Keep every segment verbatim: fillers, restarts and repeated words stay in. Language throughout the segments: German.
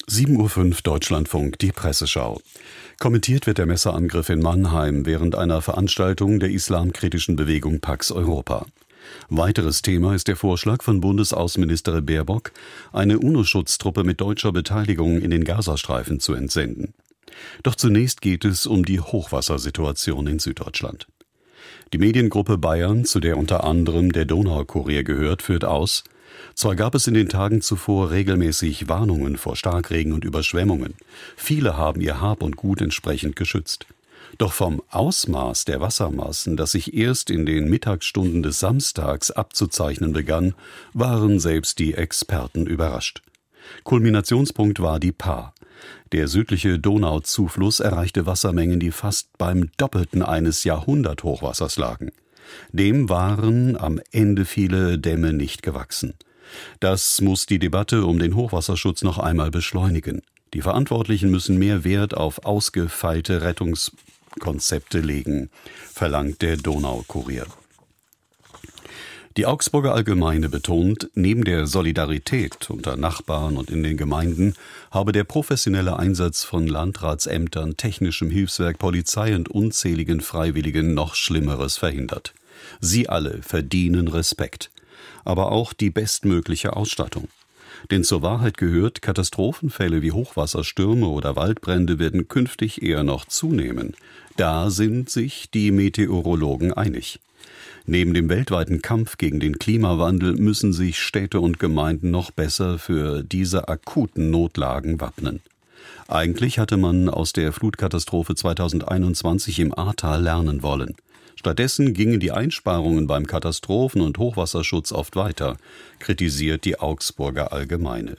sieben Uhr fünf Deutschlandfunk, die Presseschau. Kommentiert wird der Messerangriff in Mannheim während einer Veranstaltung der islamkritischen Bewegung Pax Europa. Weiteres Thema ist der Vorschlag von Bundesaußenministerin Baerbock, eine UNO-Schutztruppe mit deutscher Beteiligung in den Gazastreifen zu entsenden. Doch zunächst geht es um die Hochwassersituation in Süddeutschland. Die Mediengruppe Bayern, zu der unter anderem der Donaukurier gehört, führt aus: Zwar gab es in den Tagen zuvor regelmäßig Warnungen vor Starkregen und Überschwemmungen. Viele haben ihr Hab und Gut entsprechend geschützt. Doch vom Ausmaß der Wassermassen, das sich erst in den Mittagsstunden des Samstags abzuzeichnen begann, waren selbst die Experten überrascht. Kulminationspunkt war die Paar. Der südliche Donauzufluss erreichte Wassermengen, die fast beim Doppelten eines Jahrhunderthochwassers lagen. Dem waren am Ende viele Dämme nicht gewachsen. Das muss die Debatte um den Hochwasserschutz noch einmal beschleunigen. Die Verantwortlichen müssen mehr Wert auf ausgefeilte Rettungskonzepte legen, verlangt der Donaukurier. Die Augsburger Allgemeine betont, neben der Solidarität unter Nachbarn und in den Gemeinden habe der professionelle Einsatz von Landratsämtern, technischem Hilfswerk, Polizei und unzähligen Freiwilligen noch Schlimmeres verhindert. Sie alle verdienen Respekt, aber auch die bestmögliche Ausstattung. Denn zur Wahrheit gehört, Katastrophenfälle wie Hochwasserstürme oder Waldbrände werden künftig eher noch zunehmen. Da sind sich die Meteorologen einig. Neben dem weltweiten Kampf gegen den Klimawandel müssen sich Städte und Gemeinden noch besser für diese akuten Notlagen wappnen. Eigentlich hatte man aus der Flutkatastrophe zweitausendeinundzwanzig im Ahrtal lernen wollen. Stattdessen gingen die Einsparungen beim Katastrophen- und Hochwasserschutz oft weiter, kritisiert die Augsburger Allgemeine.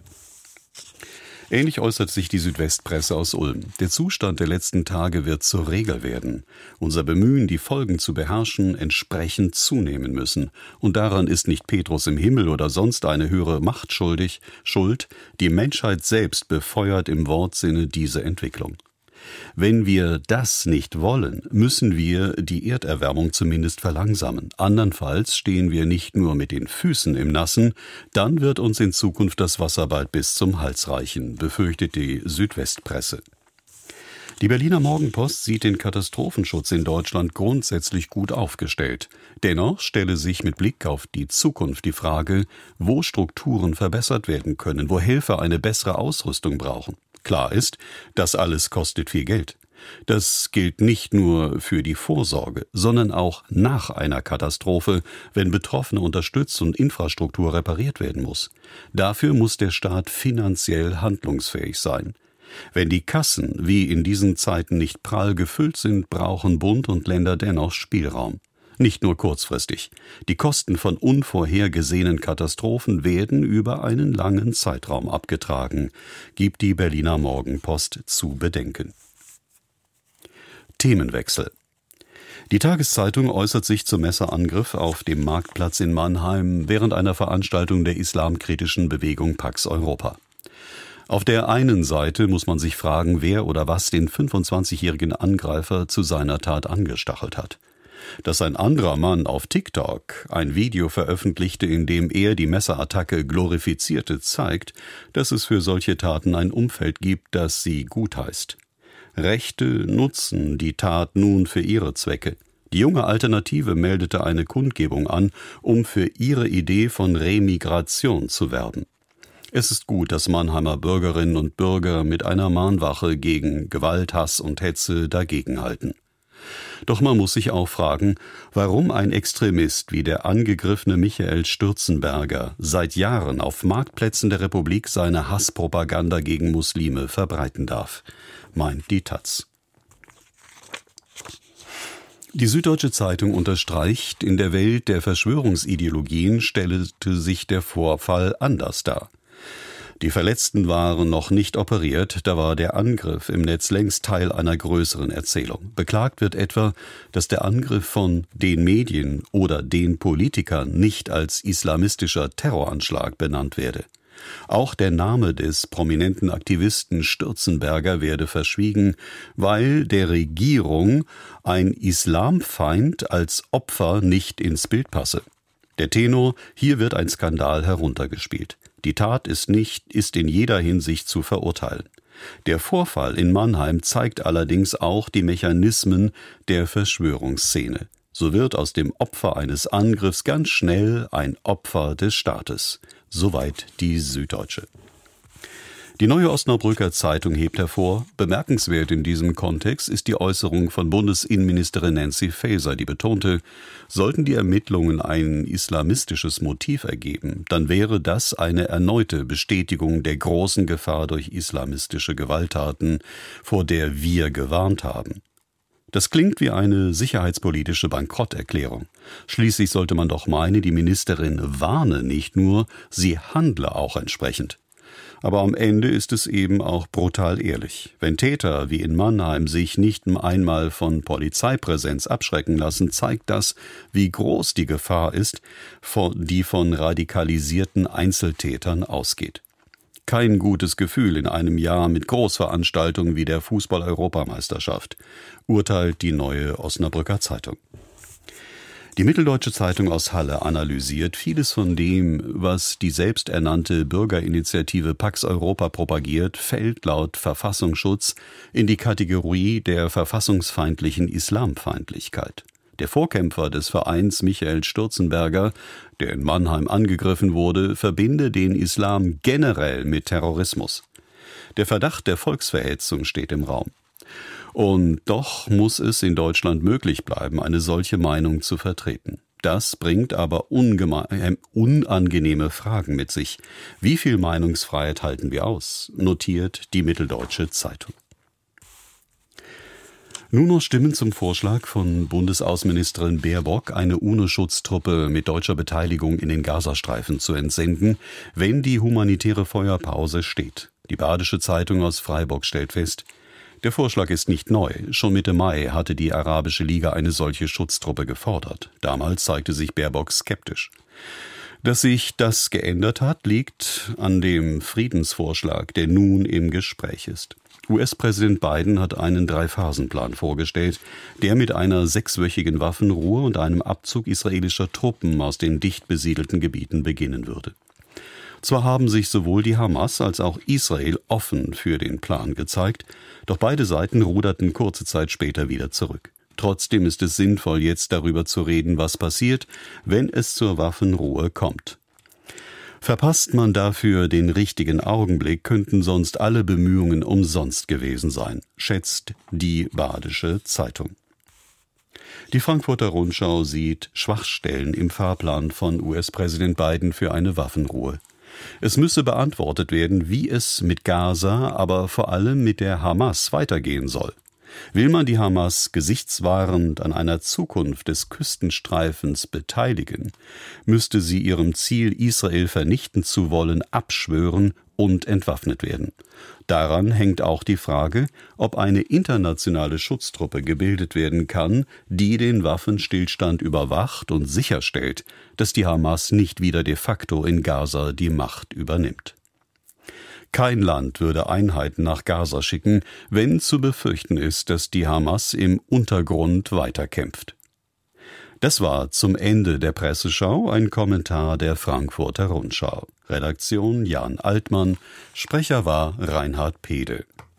Ähnlich äußert sich die Südwestpresse aus Ulm. Der Zustand der letzten Tage wird zur Regel werden. Unser Bemühen, die Folgen zu beherrschen, entsprechend zunehmen müssen. Und daran ist nicht Petrus im Himmel oder sonst eine höhere Macht schuldig, schuld. Die Menschheit selbst befeuert im Wortsinne diese Entwicklung. Wenn wir das nicht wollen, müssen wir die Erderwärmung zumindest verlangsamen. Andernfalls stehen wir nicht nur mit den Füßen im Nassen, dann wird uns in Zukunft das Wasser bald bis zum Hals reichen, befürchtet die Südwestpresse. Die Berliner Morgenpost sieht den Katastrophenschutz in Deutschland grundsätzlich gut aufgestellt. Dennoch stelle sich mit Blick auf die Zukunft die Frage, wo Strukturen verbessert werden können, wo Helfer eine bessere Ausrüstung brauchen. Klar ist, das alles kostet viel Geld. Das gilt nicht nur für die Vorsorge, sondern auch nach einer Katastrophe, wenn Betroffene unterstützt und Infrastruktur repariert werden muss. Dafür muss der Staat finanziell handlungsfähig sein. Wenn die Kassen wie in diesen Zeiten nicht prall gefüllt sind, brauchen Bund und Länder dennoch Spielraum. Nicht nur kurzfristig. Die Kosten von unvorhergesehenen Katastrophen werden über einen langen Zeitraum abgetragen, gibt die Berliner Morgenpost zu bedenken. Themenwechsel. Die Tageszeitung äußert sich zum Messerangriff auf dem Marktplatz in Mannheim während einer Veranstaltung der islamkritischen Bewegung Pax Europa. Auf der einen Seite muss man sich fragen, wer oder was den fünfundzwanzigjährigen Angreifer zu seiner Tat angestachelt hat. Dass ein anderer Mann auf TikTok ein Video veröffentlichte, in dem er die Messerattacke glorifizierte, zeigt, dass es für solche Taten ein Umfeld gibt, das sie gutheißt. Rechte nutzen die Tat nun für ihre Zwecke. Die junge Alternative meldete eine Kundgebung an, um für ihre Idee von Remigration zu werben. Es ist gut, dass Mannheimer Bürgerinnen und Bürger mit einer Mahnwache gegen Gewalt, Hass und Hetze dagegenhalten. Doch man muss sich auch fragen, warum ein Extremist wie der angegriffene Michael Stürzenberger seit Jahren auf Marktplätzen der Republik seine Hasspropaganda gegen Muslime verbreiten darf, meint die Taz. Die Süddeutsche Zeitung unterstreicht, in der Welt der Verschwörungsideologien stellte sich der Vorfall anders dar. Die Verletzten waren noch nicht operiert, da war der Angriff im Netz längst Teil einer größeren Erzählung. Beklagt wird etwa, dass der Angriff von den Medien oder den Politikern nicht als islamistischer Terroranschlag benannt werde. Auch der Name des prominenten Aktivisten Stürzenberger werde verschwiegen, weil der Regierung ein Islamfeind als Opfer nicht ins Bild passe. Der Tenor: Hier wird ein Skandal heruntergespielt. Die Tat ist nicht, ist in jeder Hinsicht zu verurteilen. Der Vorfall in Mannheim zeigt allerdings auch die Mechanismen der Verschwörungsszene. So wird aus dem Opfer eines Angriffs ganz schnell ein Opfer des Staates. Soweit die Süddeutsche. Die Neue Osnabrücker Zeitung hebt hervor, bemerkenswert in diesem Kontext ist die Äußerung von Bundesinnenministerin Nancy Faeser, die betonte, sollten die Ermittlungen ein islamistisches Motiv ergeben, dann wäre das eine erneute Bestätigung der großen Gefahr durch islamistische Gewalttaten, vor der wir gewarnt haben. Das klingt wie eine sicherheitspolitische Bankrotterklärung. Schließlich sollte man doch meinen, die Ministerin warne nicht nur, sie handle auch entsprechend. Aber am Ende ist es eben auch brutal ehrlich. Wenn Täter wie in Mannheim sich nicht einmal von Polizeipräsenz abschrecken lassen, zeigt das, wie groß die Gefahr ist, die von radikalisierten Einzeltätern ausgeht. Kein gutes Gefühl in einem Jahr mit Großveranstaltungen wie der Fußball-Europameisterschaft, urteilt die Neue Osnabrücker Zeitung. Die Mitteldeutsche Zeitung aus Halle analysiert, vieles von dem, was die selbsternannte Bürgerinitiative Pax Europa propagiert, fällt laut Verfassungsschutz in die Kategorie der verfassungsfeindlichen Islamfeindlichkeit. Der Vorkämpfer des Vereins Michael Stürzenberger, der in Mannheim angegriffen wurde, verbinde den Islam generell mit Terrorismus. Der Verdacht der Volksverhetzung steht im Raum. Und doch muss es in Deutschland möglich bleiben, eine solche Meinung zu vertreten. Das bringt aber ungeme- unangenehme Fragen mit sich. Wie viel Meinungsfreiheit halten wir aus? Notiert die Mitteldeutsche Zeitung. Nun noch Stimmen zum Vorschlag von Bundesaußenministerin Baerbock, eine UNO-Schutztruppe mit deutscher Beteiligung in den Gazastreifen zu entsenden, wenn die humanitäre Feuerpause steht. Die Badische Zeitung aus Freiburg stellt fest, der Vorschlag ist nicht neu. Schon Mitte Mai hatte die Arabische Liga eine solche Schutztruppe gefordert. Damals zeigte sich Baerbock skeptisch. Dass sich das geändert hat, liegt an dem Friedensvorschlag, der nun im Gespräch ist. U S-Präsident Biden hat einen Drei-Phasen-Plan vorgestellt, der mit einer sechswöchigen Waffenruhe und einem Abzug israelischer Truppen aus den dicht besiedelten Gebieten beginnen würde. Zwar haben sich sowohl die Hamas als auch Israel offen für den Plan gezeigt, doch beide Seiten ruderten kurze Zeit später wieder zurück. Trotzdem ist es sinnvoll, jetzt darüber zu reden, was passiert, wenn es zur Waffenruhe kommt. Verpasst man dafür den richtigen Augenblick, könnten sonst alle Bemühungen umsonst gewesen sein, schätzt die Badische Zeitung. Die Frankfurter Rundschau sieht Schwachstellen im Fahrplan von U S-Präsident Biden für eine Waffenruhe. Es müsse beantwortet werden, wie es mit Gaza, aber vor allem mit der Hamas weitergehen soll. Will man die Hamas gesichtswahrend an einer Zukunft des Küstenstreifens beteiligen, müsste sie ihrem Ziel, Israel vernichten zu wollen, abschwören und entwaffnet werden. Daran hängt auch die Frage, ob eine internationale Schutztruppe gebildet werden kann, die den Waffenstillstand überwacht und sicherstellt, dass die Hamas nicht wieder de facto in Gaza die Macht übernimmt. Kein Land würde Einheiten nach Gaza schicken, wenn zu befürchten ist, dass die Hamas im Untergrund weiterkämpft. Das war zum Ende der Presseschau ein Kommentar der Frankfurter Rundschau. Redaktion Jan Altmann, Sprecher war Reinhard Pede.